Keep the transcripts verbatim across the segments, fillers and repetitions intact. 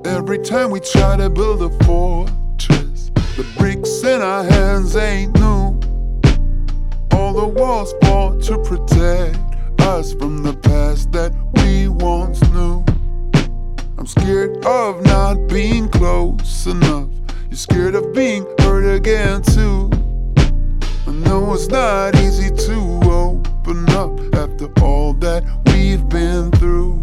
Every time we try to build a fortress, the bricks in our hands ain't new. All the walls fall to protect us from the past that we once knew. I'm scared of not being close enough. You're scared of being hurt again too. I know it's not easy to open up after all that we've been through.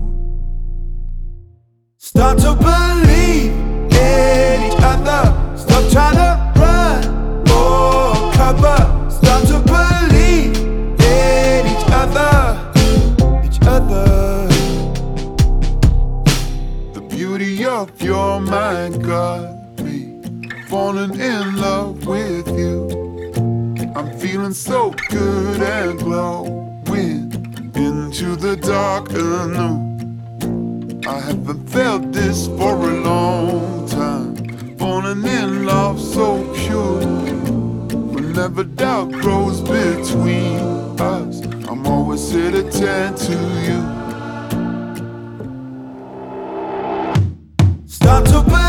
Start to believe in each other. Stop trying to run or cover. Start to believe in each other, each other. The beauty of your mind got me falling in love with you. I'm feeling so good and glowing into the dark anew. I haven't felt this for a long time, falling in love so pure. Whenever doubt grows between us, I'm always here to tend to you. Start to